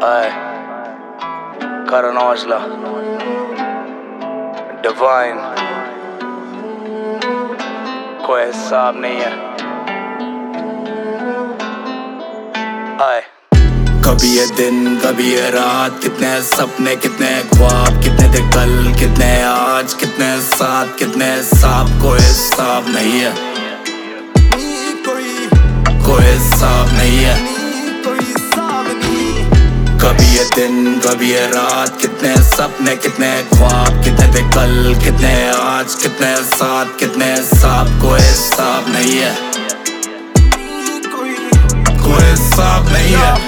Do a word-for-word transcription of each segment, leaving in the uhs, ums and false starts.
आए Karan Aujla divine कोई हिसाब नहीं है। आए कभी ये दिन कभी ये रात, कितने सपने कितने ख्वाब, कितने थे कल कितने आज, कितने साथ कितने साथ, कोई हिसाब नहीं है, कोई हिसाब नहीं है। कभी ये दिन कभी ये रात, कितने सपने कितने ख्वाब, कितने थे कल कितने आज, कितने साथ कितने साथ, कोई हिसाब नहीं है, कोई हिसाब नहीं है।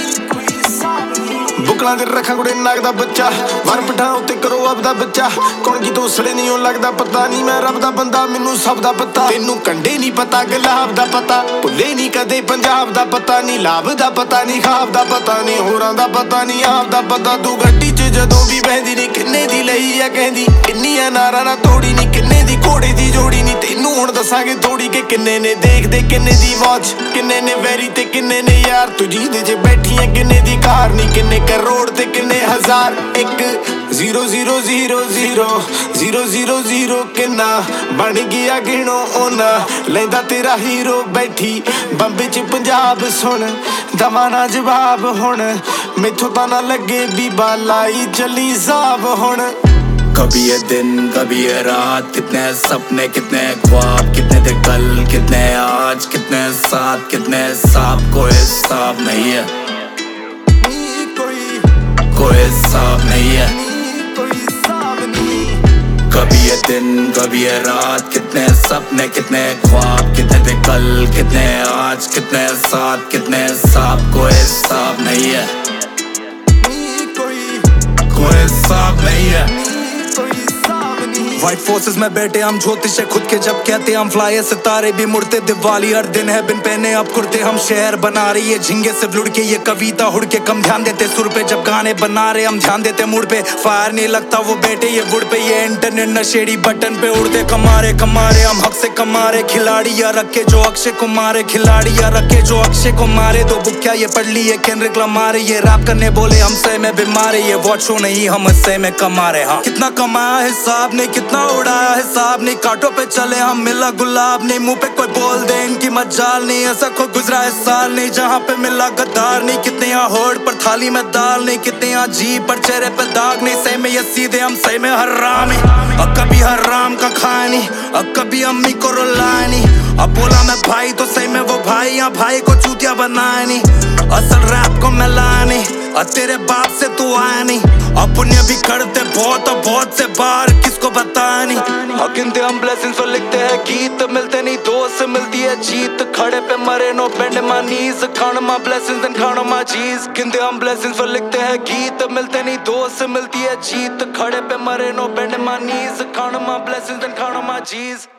बुकला दे रखा कुड़े नाग दा बच्चा, वर पठाओ ते करो अब दा बच्चा। कौन की दोसड़े नहीं हो लगदा पता नहीं, मैं रब दा बंदा मैनू सब दा पता। तेनू कंडे नहीं पता गुलाब दा पता, भुले नहीं कदे पंजाब दा पता नहीं, लाभ दा पता नहीं खाब दा पता नहीं, होरां दा पता नहीं आप दा पता। तू गड्डी च जदों भी बहदी नहीं किन्ने दी लई है कहंदी, किन्नियां नारा ना तोड़ी नहीं, किन्ने दी घोड़े दी जोड़ी नहीं। तेनू हुण दसांगे थोड़ी के किन्ने ने देखदे किन्ने दी वॉच, किन्ने ने वैरी ते किन्ने ने यार। तू जींदे च बैठी है किन्ने दी कार नहीं, किन्ने करोड़ ते किन्ने हजार। एक zero zero zero zero zero zero zero किन्ना बन गया गिनो ओना, लेंदा तेरा हीरो बैठी बंबे च पंजाब। सुन दवा ना जवाब हुण, मैथों तां ना लगे बीबा लाई चली साहब हुण। कभी ये दिन कभी ये रात, कितने सपने कितने ख्वाब, कितने थे कल कितने आज, कितने साथ कितने साथ, कोई हिसाब नहीं है, कोई हिसाब नहीं है। कभी ये दिन कभी ये रात, कितने सपने कितने ख्वाब, कितने थे कल कितने आज, कितने साथ कितने साथ, कोई हिसाब नहीं है, कोई हिसाब नहीं है। व्हाइट फोर्सेस में बैठे हम ज्योतिष है खुद के, जब कहते हम फ्लाई सितारे भी मुड़ते। दिवाली हर दिन है बिन पहने अब कुर्ते, हम शहर बना रही है झिंगे से लुढ़ के। ये कविता हुड़ के कम ध्यान देते सुर पे, जब गाने बना रहे हम ध्यान देते मूड पे। फायर नहीं लगता वो बैठे ये वुड पे, ये इंटरनेट नशेड़ी बटन पे उड़ते। कमारे कमारे हम हक से कमारे, खिलाड़ी या रखे जो अक्षय कुमार, खिलाड़ी या रखे जो अक्षय को मारे। दो बुक क्या ये पढ़ ली है केंद्रिक लमारे, ये रैप करने बोले हमसे में बीमार, ये वॉचो नहीं हम इससे में कमा रहे। हाँ कितना कमाया हिसाब नहीं, कितना उड़ाया हिसाब नहीं, कांटों पे चले हम मिला गुलाब नहीं, मुंह पे कोई बोल दे इनकी मजाल नहीं। ऐसा कोई गुजरा है साल नहीं जहाँ पे मिला गद्दार नहीं, कितने यहाँ होड़ पर थाली में दाल नहीं, कितने यहाँ जी पर चेहरे पे दाग नहीं। सही में ये सीधे हम सही में हराम नहीं, अब कभी हराम का खाया नहीं, अब कभी अम्मी को रुलाया नहीं। अब बोला मैं भाई तो सही में वो भाई, यहाँ भाई को चूतिया बनाया नहीं, असल रैप को मैं लाया नहीं, और तेरे बाप से तू आया नहीं। अब पुण्य भी करते बहुत और बहुत से बार किसको बताया नहीं। और गिनते हम ब्लेसिंग्स और लिखते हैं गीत, मिलते नहीं दोस्त मिलती है जीत। खड़े पे मरे no bend my knees, count my blessings and count my cheese. गिनते हम ब्लेसिंग्स और लिखते हैं गीत, मिलते नहीं दोस्त मिलती है जीत। खड़े पे मरे no bend my knees, count my blessings and count my चीज।